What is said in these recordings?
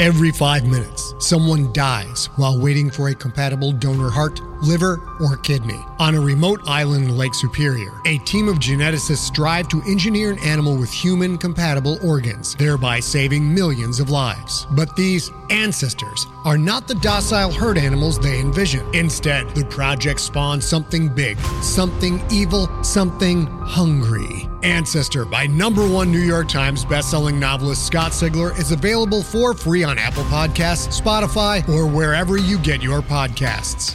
Every 5 minutes, someone dies while waiting for a compatible donor heart, liver, or kidney. On a remote island in Lake Superior, a team of geneticists strive to engineer an animal with human-compatible organs, thereby saving millions of lives. But these ancestors are not the docile herd animals they envision. Instead, the project spawns something big, something evil, something hungry. Ancestor by #1 New York Times bestselling novelist Scott Sigler is available for free on Apple Podcasts, Spotify, or wherever you get your podcasts.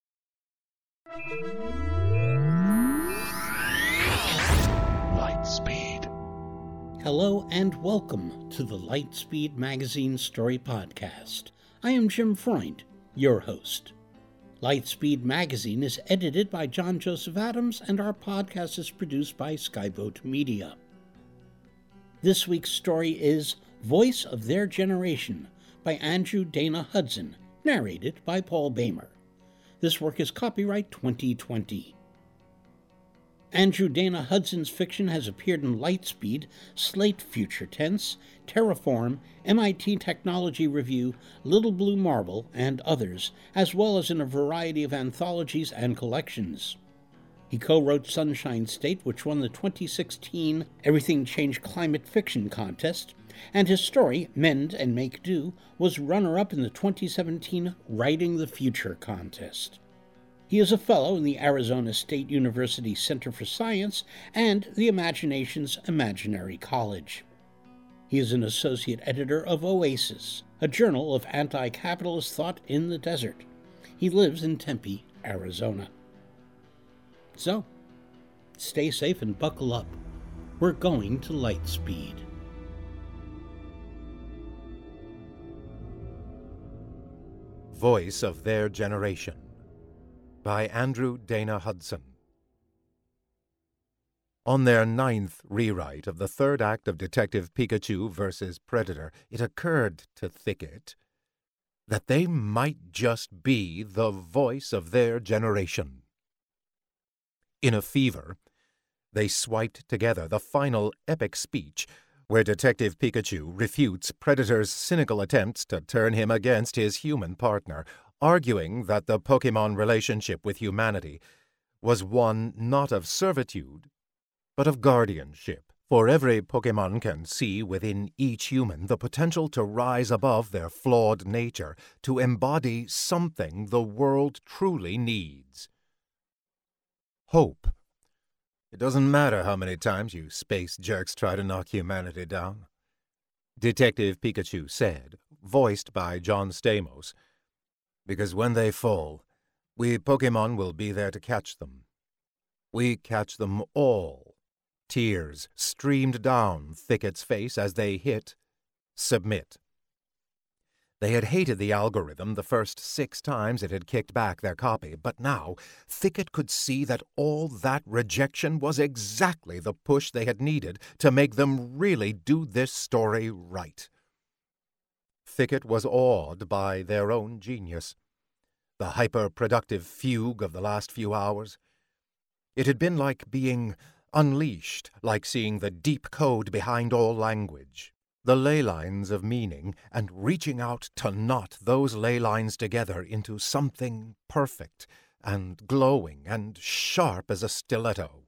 Lightspeed. Hello and welcome to the Lightspeed Magazine Story Podcast. I am Jim Freund, your host. Lightspeed Magazine is edited by John Joseph Adams, and our podcast is produced by Skyboat Media. This week's story is Voice of Their Generation by Andrew Dana Hudson, narrated by Paul Boehmer. This work is copyright 2020. Andrew Dana Hudson's fiction has appeared in Lightspeed, Slate Future Tense, Terraform, MIT Technology Review, Little Blue Marble, and others, as well as in a variety of anthologies and collections. He co-wrote Sunshine State, which won the 2016 Everything Changed Climate Fiction Contest, and his story, Mend and Make Do, was runner-up in the 2017 Writing the Future Contest. He is a fellow in the Arizona State University Center for Science and the Imagination's Imaginary College. He is an associate editor of Oasis, a journal of anti-capitalist thought in the desert. He lives in Tempe, Arizona. So, stay safe and buckle up. We're going to Lightspeed. Voice of Their Generation by Andrew Dana Hudson. On their 9th rewrite of the third act of Detective Pikachu vs. Predator, it occurred to Thicket that they might just be the voice of their generation. In a fever, they swiped together the final epic speech where Detective Pikachu refutes Predator's cynical attempts to turn him against his human partner, arguing that the Pokémon relationship with humanity was one not of servitude, but of guardianship. For every Pokémon can see within each human the potential to rise above their flawed nature, to embody something the world truly needs. Hope. It doesn't matter how many times you space jerks try to knock humanity down, Detective Pikachu said, voiced by John Stamos, because when they fall, we Pokémon will be there to catch them. We catch them all. Tears streamed down Thicket's face as they hit submit. They had hated the algorithm the first 6 times it had kicked back their copy, but now Thicket could see that all that rejection was exactly the push they had needed to make them really do this story right. Thicket was awed by their own genius, the hyper-productive fugue of the last few hours. It had been like being unleashed, like seeing the deep code behind all language, the ley lines of meaning, and reaching out to knot those ley lines together into something perfect and glowing and sharp as a stiletto.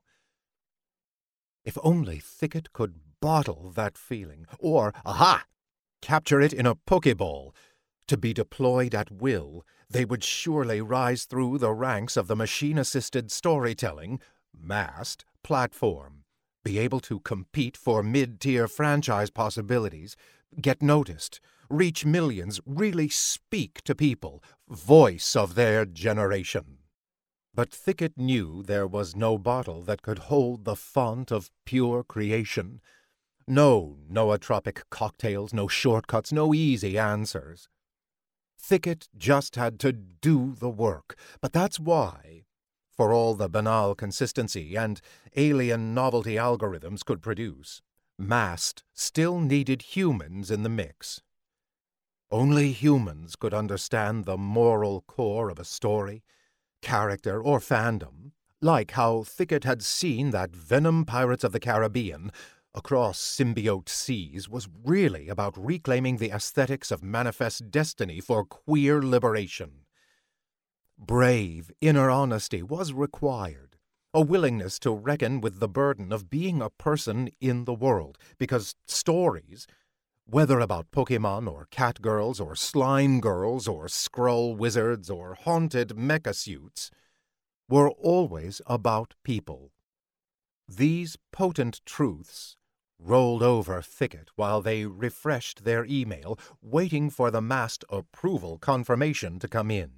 If only Thicket could bottle that feeling, or, capture it in a Pokeball. To be deployed at will, they would surely rise through the ranks of the machine-assisted storytelling, masked, platform, be able to compete for mid-tier franchise possibilities, get noticed, reach millions, really speak to people, voice of their generation. But Thicket knew there was no bottle that could hold the font of pure creation. No nootropic cocktails, no shortcuts, no easy answers. Thicket just had to do the work, but that's why, for all the banal consistency and alien novelty algorithms could produce, Mast still needed humans in the mix. Only humans could understand the moral core of a story, character, or fandom, like how Thicket had seen that Venom Pirates of the Caribbean across symbiote seas was really about reclaiming the aesthetics of Manifest Destiny for queer liberation. Brave inner honesty was required, a willingness to reckon with the burden of being a person in the world, because stories, whether about Pokemon or Catgirls or Slime Girls or Skrull Wizards or haunted mecha suits, were always about people. These potent truths rolled over Thicket while they refreshed their email, waiting for the Mast approval confirmation to come in.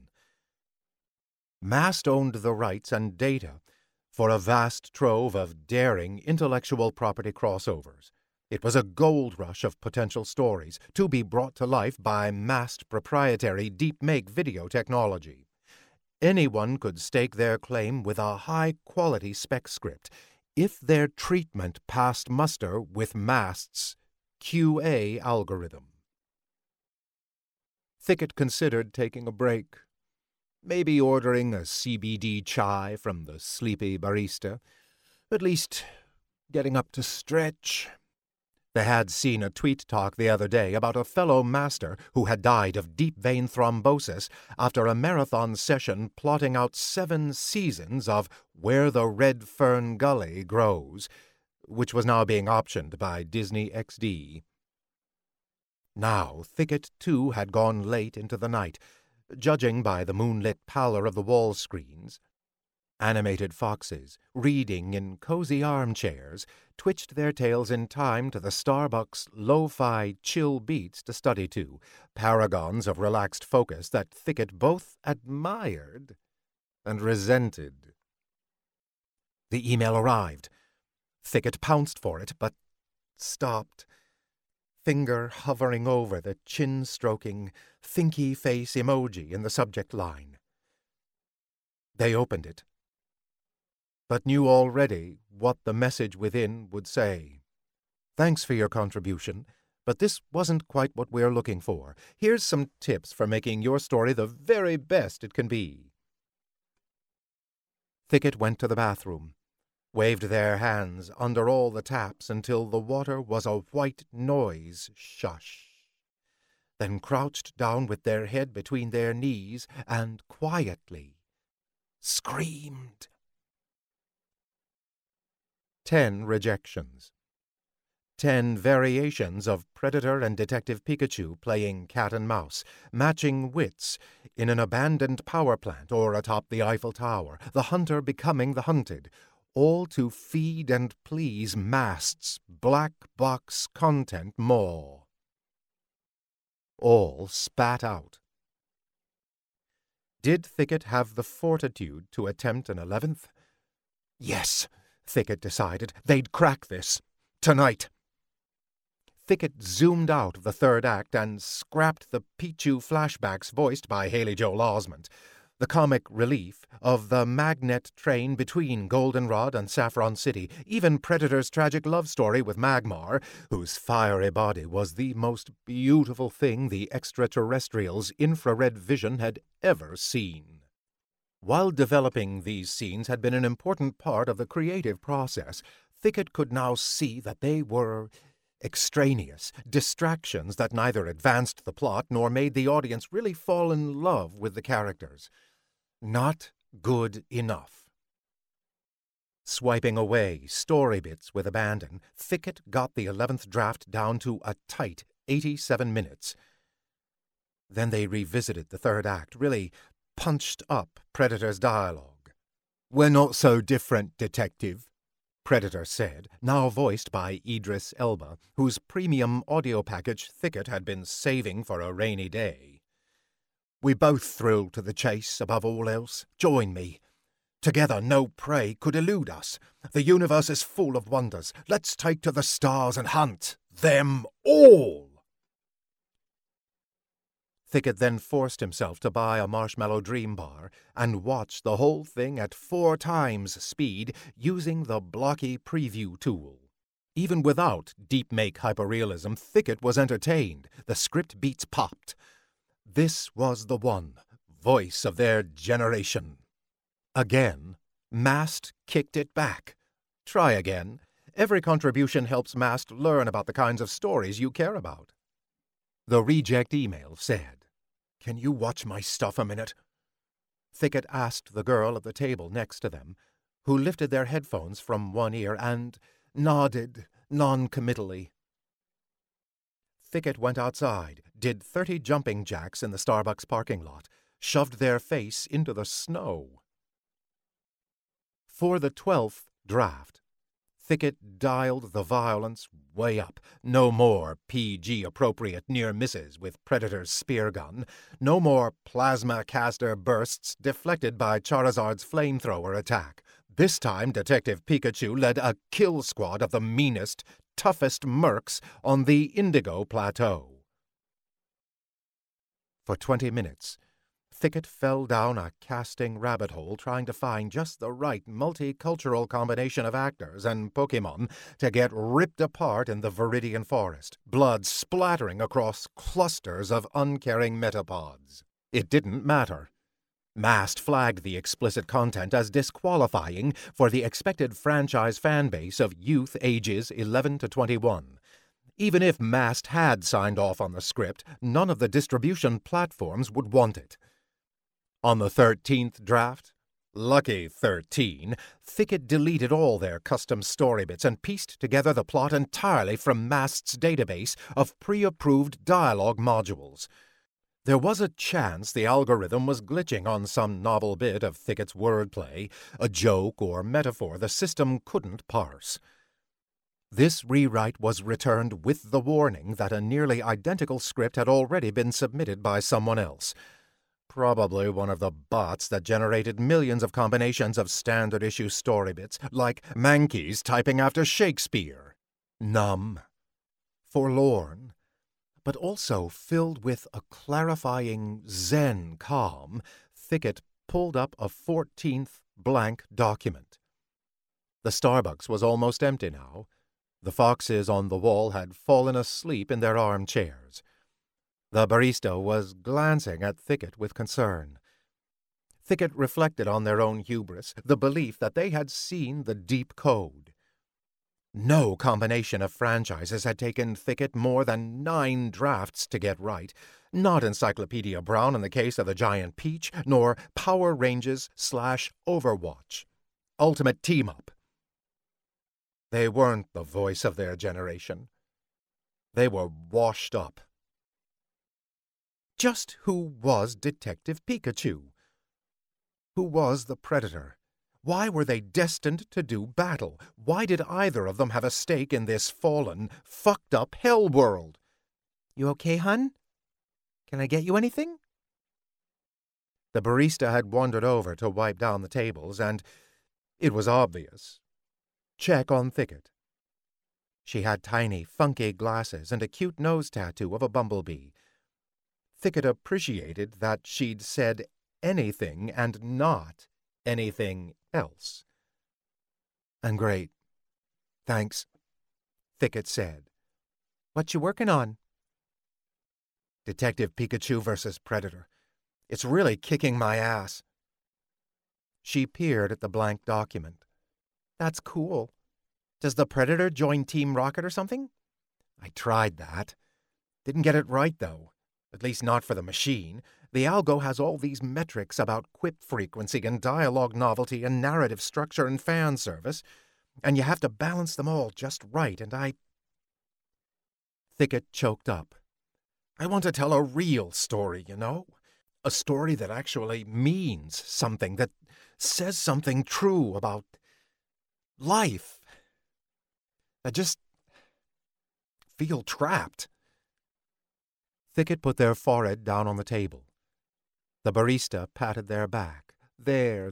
Mast owned the rights and data for a vast trove of daring intellectual property crossovers. It was a gold rush of potential stories to be brought to life by Mast proprietary DeepMake video technology. Anyone could stake their claim with a high-quality spec script if their treatment passed muster with Mast's QA algorithm. Thicket considered taking a break, maybe ordering a CBD chai from the sleepy barista, at least getting up to stretch. They had seen a tweet talk the other day about a fellow master who had died of deep vein thrombosis after a marathon session plotting out 7 seasons of Where the Red Fern Gully Grows, which was now being optioned by Disney XD. Now Thicket, too, had gone late into the night, judging by the moonlit pallor of the wall screens. Animated foxes, reading in cozy armchairs, twitched their tails in time to the Starbucks lo-fi chill beats to study to, paragons of relaxed focus that Thicket both admired and resented. The email arrived. Thicket pounced for it, but stopped, finger hovering over the chin-stroking, thinky face emoji in the subject line. They opened it, but knew already what the message within would say. Thanks for your contribution, but this wasn't quite what we're looking for. Here's some tips for making your story the very best it can be. Thicket went to the bathroom, waved their hands under all the taps until the water was a white noise shush, then crouched down with their head between their knees and quietly screamed. 10 rejections. 10 variations of Predator and Detective Pikachu playing cat and mouse, matching wits in an abandoned power plant or atop the Eiffel Tower, the hunter becoming the hunted, all to feed and please Mast's black box content maw. All spat out. Did Thicket have the fortitude to attempt an 11th? Yes, Thicket decided. They'd crack this. Tonight. Thicket zoomed out of the third act and scrapped the Pichu flashbacks voiced by Haley Joel Osment, the comic relief of the magnet train between Goldenrod and Saffron City, even Predator's tragic love story with Magmar, whose fiery body was the most beautiful thing the extraterrestrials' infrared vision had ever seen. While developing these scenes had been an important part of the creative process, Thicket could now see that they were extraneous, distractions that neither advanced the plot nor made the audience really fall in love with the characters. Not good enough. Swiping away story bits with abandon, Thicket got the 11th draft down to a tight 87 minutes. Then they revisited the third act, really punched up Predator's dialogue. "We're not so different, Detective," Predator said, now voiced by Idris Elba, whose premium audio package Thicket had been saving for a rainy day. "We both thrill to the chase above all else. Join me. Together no prey could elude us. The universe is full of wonders. Let's take to the stars and hunt them all." Thicket then forced himself to buy a Marshmallow Dream Bar and watch the whole thing at 4 times speed using the blocky preview tool. Even without DeepMake hyperrealism, Thicket was entertained. The script beats popped. This was the one, voice of their generation. Again, Mast kicked it back. Try again. Every contribution helps Mast learn about the kinds of stories you care about. The reject email said, "Can you watch my stuff a minute?" Thicket asked the girl at the table next to them, who lifted their headphones from one ear and nodded non-committally. Thicket went outside, did 30 jumping jacks in the Starbucks parking lot, shoved their face into the snow. For the 12th draft, Thicket dialed the violence way up. No more PG-appropriate near misses with Predator's spear gun. No more plasma caster bursts deflected by Charizard's flamethrower attack. This time, Detective Pikachu led a kill squad of the meanest, toughest mercs on the Indigo Plateau. For 20 minutes, Thicket fell down a casting rabbit hole trying to find just the right multicultural combination of actors and Pokémon to get ripped apart in the Viridian Forest, blood splattering across clusters of uncaring metapods. It didn't matter. Mast flagged the explicit content as disqualifying for the expected franchise fan base of youth ages 11 to 21. Even if Mast had signed off on the script, none of the distribution platforms would want it. On the 13th draft, lucky 13, Thicket deleted all their custom story bits and pieced together the plot entirely from Mast's database of pre-approved dialogue modules. There was a chance the algorithm was glitching on some novel bit of Thicket's wordplay, a joke or metaphor the system couldn't parse. This rewrite was returned with the warning that a nearly identical script had already been submitted by someone else. Probably one of the bots that generated millions of combinations of standard-issue story bits, like Mankeys typing after Shakespeare. Numb, forlorn, but also filled with a clarifying zen calm, Thicket pulled up a 14th blank document. The Starbucks was almost empty now. The foxes on the wall had fallen asleep in their armchairs. The barista was glancing at Thicket with concern. Thicket reflected on their own hubris, the belief that they had seen the deep code. No combination of franchises had taken Thicket more than 9 drafts to get right, not Encyclopedia Brown in the case of the Giant Peach, nor Power Rangers/Overwatch. Ultimate Team-Up. They weren't the voice of their generation. They were washed up. Just who was Detective Pikachu? Who was the Predator? Why were they destined to do battle? Why did either of them have a stake in this fallen, fucked-up hell world? "You okay, hun? Can I get you anything?" The barista had wandered over to wipe down the tables, and it was obvious. Check on Thicket. She had tiny, funky glasses and a cute nose tattoo of a bumblebee. Thicket appreciated that she'd said anything and not anything else. "I'm great. Thanks," Thicket said. "What you working on?" "Detective Pikachu versus Predator. It's really kicking my ass." She peered at the blank document. "That's cool. Does the Predator join Team Rocket or something?" "I tried that. Didn't get it right, though. At least not for the machine. The algo has all these metrics about quip frequency and dialogue novelty and narrative structure and fan service, and you have to balance them all just right, and I—" Thicket choked up. "I want to tell a real story, you know? A story that actually means something, that says something true about life. I just feel trapped." Thicket put their forehead down on the table. The barista patted their back. There.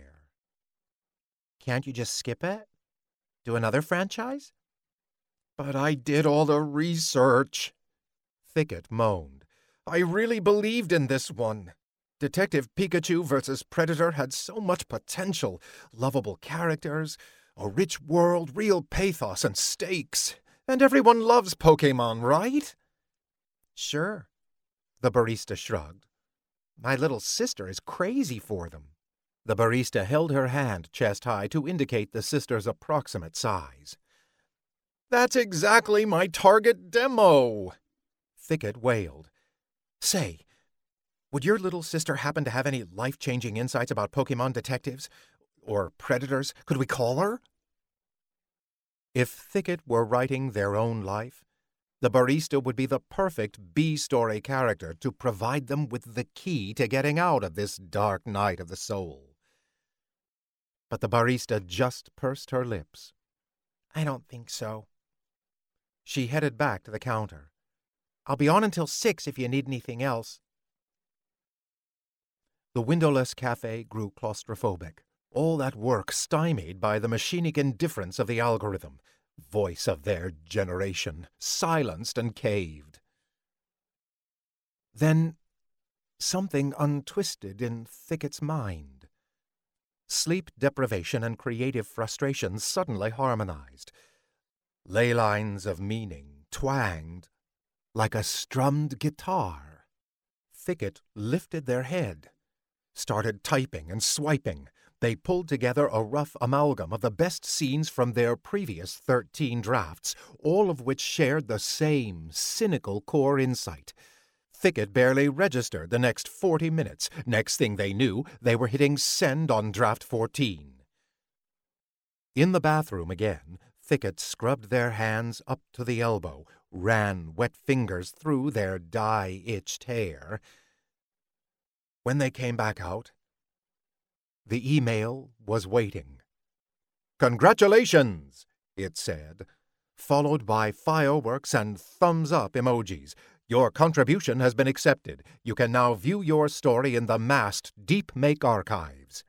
"Can't you just skip it? Do another franchise?" "But I did all the research," Thicket moaned. "I really believed in this one. Detective Pikachu versus Predator had so much potential. Lovable characters, a rich world, real pathos and stakes. And everyone loves Pokémon, right?" "Sure," the barista shrugged. "My little sister is crazy for them." The barista held her hand chest high to indicate the sister's approximate size. That's exactly my target demo, Thicket wailed. Say, would your little sister happen to have any life-changing insights about Pokemon detectives? Or predators? Could we call her? If Thicket were writing their own life, the barista would be the perfect B-story character to provide them with the key to getting out of this dark night of the soul. But the barista just pursed her lips. I don't think so. She headed back to the counter. I'll be on until 6 if you need anything else. The windowless cafe grew claustrophobic. All that work stymied by the machinic indifference of the algorithm, voice of their generation, silenced and caved. Then something untwisted in Thicket's mind. Sleep deprivation and creative frustration suddenly harmonized. Ley lines of meaning twanged like a strummed guitar. Thicket lifted their head, started typing and swiping. They pulled together a rough amalgam of the best scenes from their previous 13 drafts, all of which shared the same cynical core insight. Thicket barely registered the next 40 minutes. Next thing they knew, they were hitting send on draft 14. In the bathroom again, Thicket scrubbed their hands up to the elbow, ran wet fingers through their dye-itched hair. When they came back out, the email was waiting. Congratulations, it said, followed by fireworks and thumbs-up emojis. Your contribution has been accepted. You can now view your story in the masked Deep Make archives.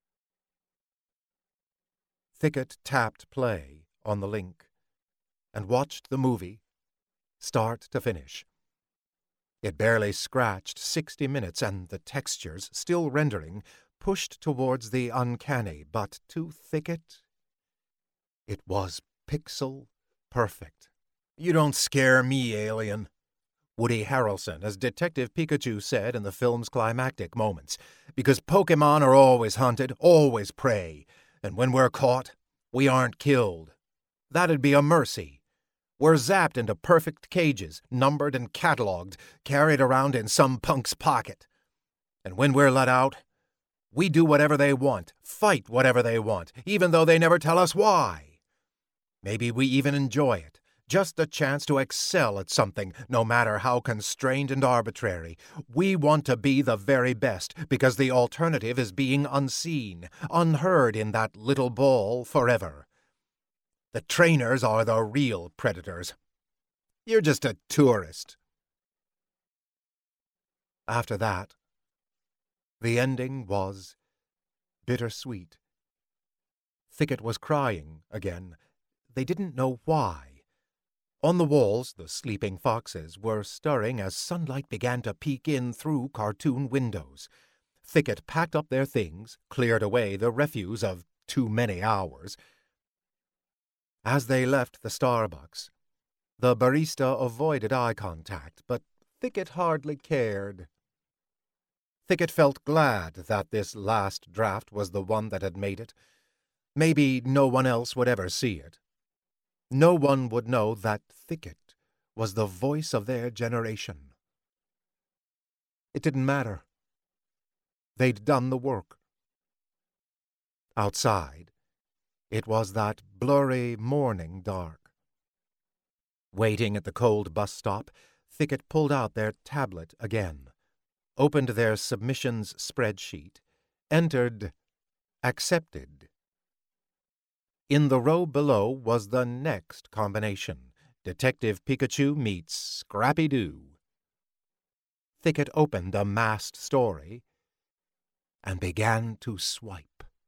Thicket tapped play on the link and watched the movie start to finish. It barely scratched 60 minutes, and the textures, still rendering, pushed towards the uncanny, but to Thicket, it was pixel perfect. You don't scare me, alien, Woody Harrelson, as Detective Pikachu said in the film's climactic moments, because Pokemon are always hunted, always prey, and when we're caught, we aren't killed. That'd be a mercy. We're zapped into perfect cages, numbered and catalogued, carried around in some punk's pocket. And when we're let out, we do whatever they want, fight whatever they want, even though they never tell us why. Maybe we even enjoy it, just a chance to excel at something, no matter how constrained and arbitrary. We want to be the very best, because the alternative is being unseen, unheard in that little ball forever. The trainers are the real predators. You're just a tourist. After that, the ending was bittersweet. Thicket was crying again. They didn't know why. On the walls, the sleeping foxes were stirring as sunlight began to peek in through cartoon windows. Thicket packed up their things, cleared away the refuse of too many hours. As they left the Starbucks, the barista avoided eye contact, but Thicket hardly cared. Thicket felt glad that this last draft was the one that had made it. Maybe no one else would ever see it. No one would know that Thicket was the voice of their generation. It didn't matter. They'd done the work. Outside, it was that blurry morning dark. Waiting at the cold bus stop, Thicket pulled out their tablet again, opened their submissions spreadsheet, entered accepted. In the row below was the next combination, Detective Pikachu meets Scrappy-Doo. Thicket opened the masked story and began to swipe.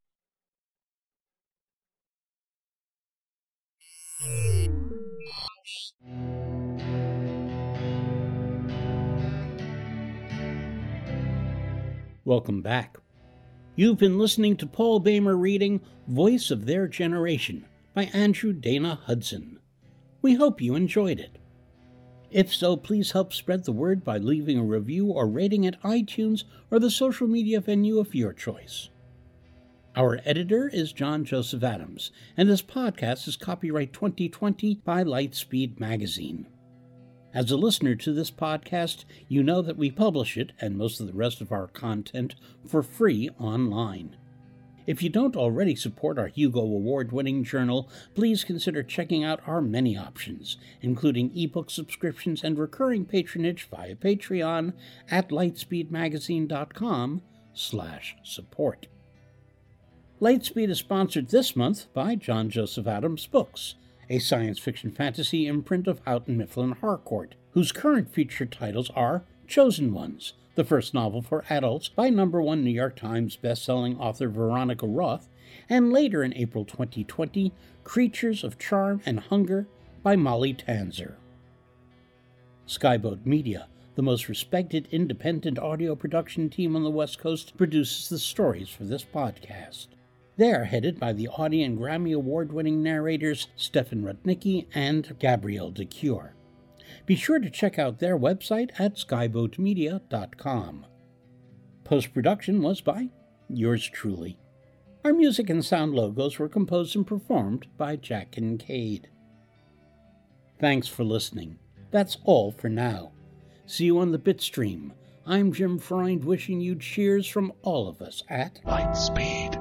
Welcome back. You've been listening to Paul Bamer reading Voice of Their Generation by Andrew Dana Hudson. We hope you enjoyed it. If so, please help spread the word by leaving a review or rating at iTunes or the social media venue of your choice. Our editor is John Joseph Adams, and this podcast is copyright 2020 by Lightspeed Magazine. As a listener to this podcast, you know that we publish it, and most of the rest of our content, for free online. If you don't already support our Hugo Award-winning journal, please consider checking out our many options, including ebook subscriptions and recurring patronage via Patreon at lightspeedmagazine.com/support. Lightspeed is sponsored this month by John Joseph Adams Books, a science fiction fantasy imprint of Houghton Mifflin Harcourt, whose current featured titles are Chosen Ones, the first novel for adults by #1 New York Times bestselling author Veronica Roth, and later in April 2020, Creatures of Charm and Hunger by Molly Tanzer. Skyboat Media, the most respected independent audio production team on the West Coast, produces the stories for this podcast. They are headed by the Audie and Grammy Award-winning narrators Stefan Rudnicki and Gabrielle de Cure. Be sure to check out their website at skyboatmedia.com. Post-production was by yours truly. Our music and sound logos were composed and performed by Jack Kincaid. Thanks for listening. That's all for now. See you on the Bitstream. I'm Jim Freund wishing you cheers from all of us at Lightspeed.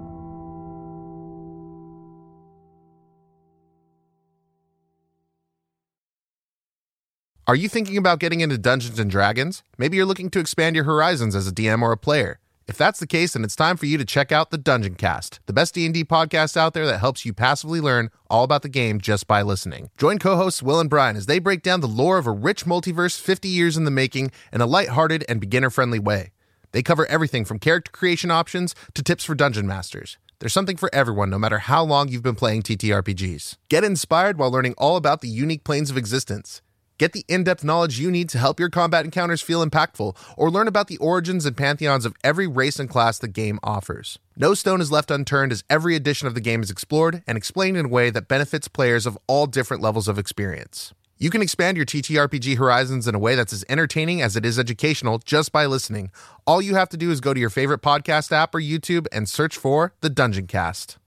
Are you thinking about getting into Dungeons & Dragons? Maybe you're looking to expand your horizons as a DM or a player. If that's the case, then it's time for you to check out the Dungeon Cast, the best D&D podcast out there that helps you passively learn all about the game just by listening. Join co-hosts Will and Brian as they break down the lore of a rich multiverse 50 years in the making in a lighthearted and beginner-friendly way. They cover everything from character creation options to tips for dungeon masters. There's something for everyone, no matter how long you've been playing TTRPGs. Get inspired while learning all about the unique planes of existence. Get the in-depth knowledge you need to help your combat encounters feel impactful, or learn about the origins and pantheons of every race and class the game offers. No stone is left unturned as every edition of the game is explored and explained in a way that benefits players of all different levels of experience. You can expand your TTRPG horizons in a way that's as entertaining as it is educational just by listening. All you have to do is go to your favorite podcast app or YouTube and search for The Dungeon Cast.